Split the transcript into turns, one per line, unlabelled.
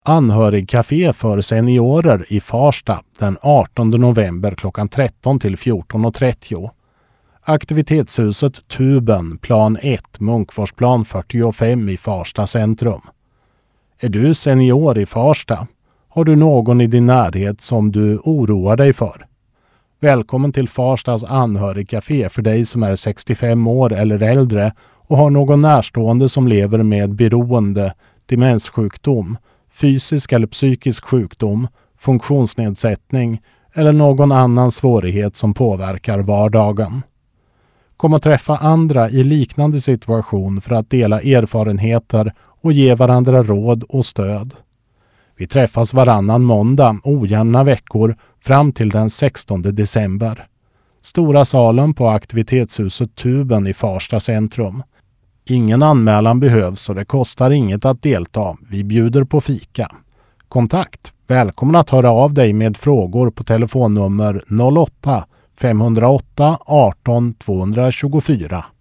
Anhörigcafé för seniorer i Farsta den 18 november klockan 13 till 14.30. Aktivitetshuset Tuben, plan 1, Munkforsplan 45 i Farsta centrum. Är du senior i Farsta? Har du någon i din närhet som du oroar dig för? Välkommen till Farstas anhörigcafé för dig som är 65 år eller äldre och har någon närstående som lever med beroende, demenssjukdom, fysisk eller psykisk sjukdom, funktionsnedsättning eller någon annan svårighet som påverkar vardagen. Kom och träffa andra i liknande situation för att dela erfarenheter och ge varandra råd och stöd. Vi träffas varannan måndag, ojämna veckor, fram till den 16 december. Stora salen på aktivitetshuset Tuben i Farsta centrum. Ingen anmälan behövs och det kostar inget att delta. Vi bjuder på fika. Kontakt. Välkommen att höra av dig med frågor på telefonnummer 08 508 18 224.